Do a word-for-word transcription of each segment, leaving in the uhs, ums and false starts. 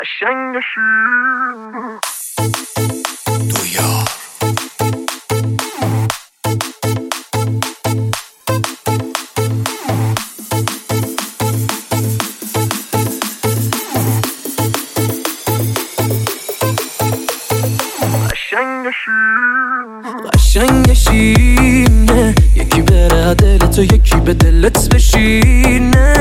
قشنگشی تو یار قشنگشینه، یکی بره دلت و یکی به دلت بشینه.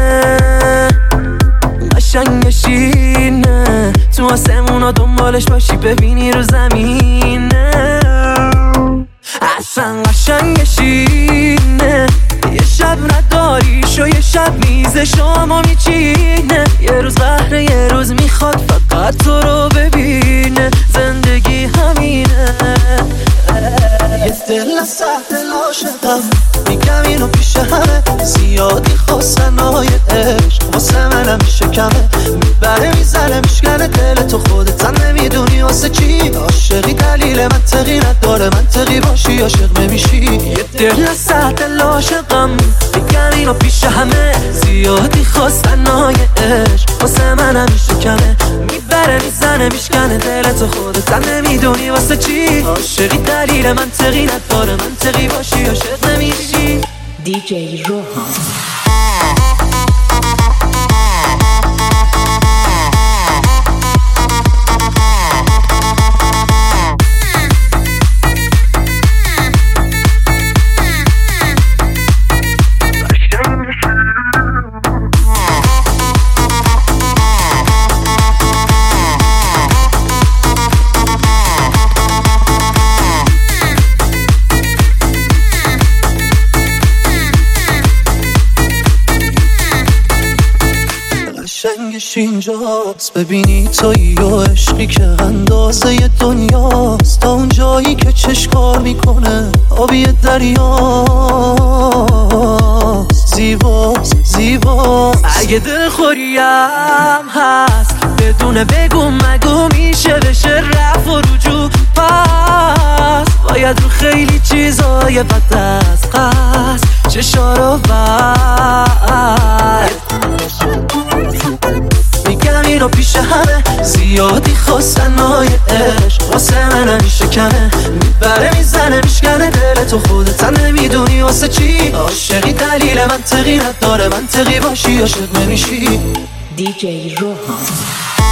قشنگشینه تو آسمونا دنبالش باشی ببینی رو زمینه. اصلا قشنگشینه، یه شب نداریش و یه شب میز شامو میچینه. یه روز بهره یه روز میخواد فقط تو رو ببینه. زندگی همینه، یه دل از سهل عاشقم، میگم اینو پیش همه. زیادی خواستن های عشق واسه منم میشه کمه. میبره میزنه میشکنه دل تو، خودت هم نمیدونی واسه چی. عاشقی دلیل منطقی نداره، منطقی باشی عاشق نمیشی. یه دل از سهل عاشقم، میگم اینو پیش همه. زیادی خواستن های عشق واسه منم میشه کمه. میبره میزنه میشکنه دل تو، خودت هم نمیدونی واسه چی. عاشقی دلیل منطقی نداره، منطقی باشی عاشق نمیشی. دی جی روحان قشنگش اینجاست، ببینی تویی و عشقی که اندازه دنیاست. تا اون جایی که چشکار میکنه آبی دریاست. زیباست زیباست. اگه دلخوریم هست بدون بگو مگو میشه بشه رفت و رجوع. پس باید رو خیلی چیزای بد از قصد چشا رو بد. میگم اینو پیش همه. زیادی خواستن های عشق واسه من میشه کمه. میبره میزنه میشکنه دل تو، خودت هم نمیدونی واسه چی. عاشقی دلیل منطقی نداره، منطقی باشی عاشق نمیشی. دی جی روحان